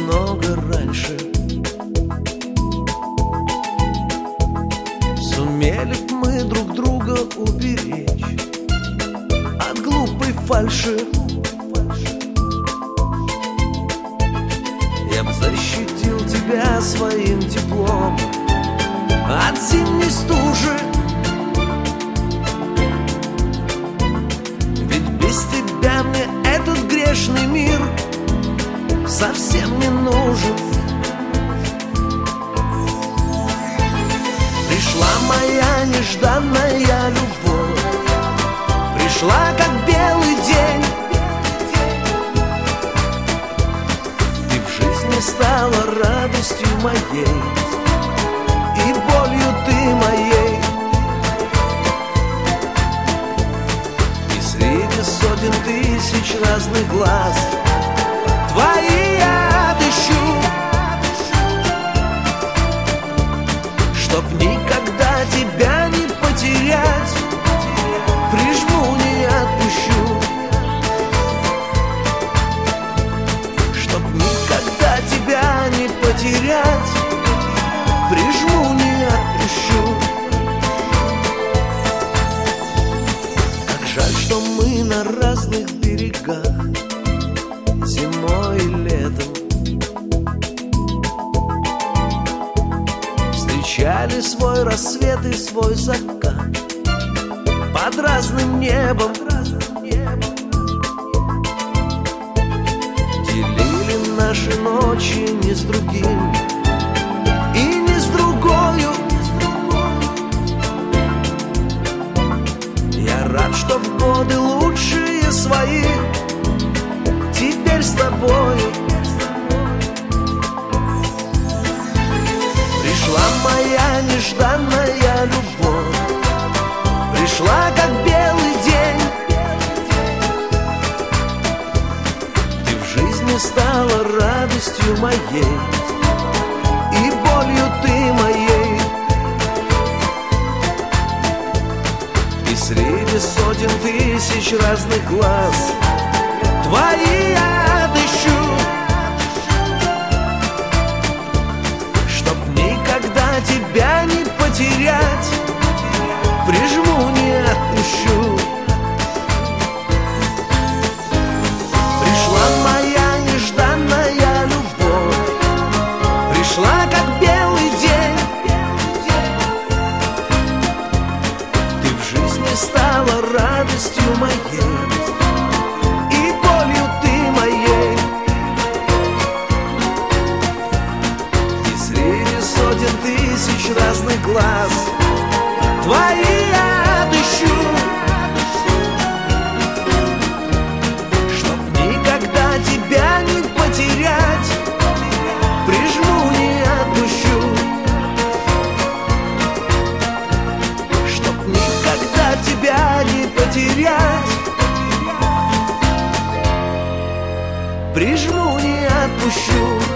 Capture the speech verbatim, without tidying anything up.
намного раньше. Сумели б мы друг друга уберечь от глупой фальши. Я б защитил тебя своим теплом от зимней стужи. Ведь без тебя мне этот грешный мир совсем не нужен. Пришла моя нежданная любовь, пришла как белый день. Ты в жизни стала радостью моей и болью ты моей. И среди сотен тысяч разных глаз твои я отыщу, чтоб никогда тебя не потерять, прижму, не отпущу. Чтоб никогда тебя не потерять, прижму, не отпущу. Как жаль, что мы на разных берегах, зимой и летом встречали свой рассвет и свой закат под разным небом. Делили наши ночи не с другим и не с другою. Я рад, что в годы лучшие свои теперь с тобою. Пришла моя нежданная любовь, пришла как белый день. Ты в жизни стала радостью моей и болью ты моей. И среди сотен тысяч разных глаз твои я отыщу, чтоб никогда тебя не потерять, прижму, не отпущу. Пришла моя нежданная любовь, пришла как белый день. Ты в жизни стала радостью моей и болью ты моей. И среди сотен тысяч разных глаз твои я отыщу, чтоб никогда тебя не потерять, прижму, не отпущу. Чтоб никогда тебя не потерять, прижму, не отпущу.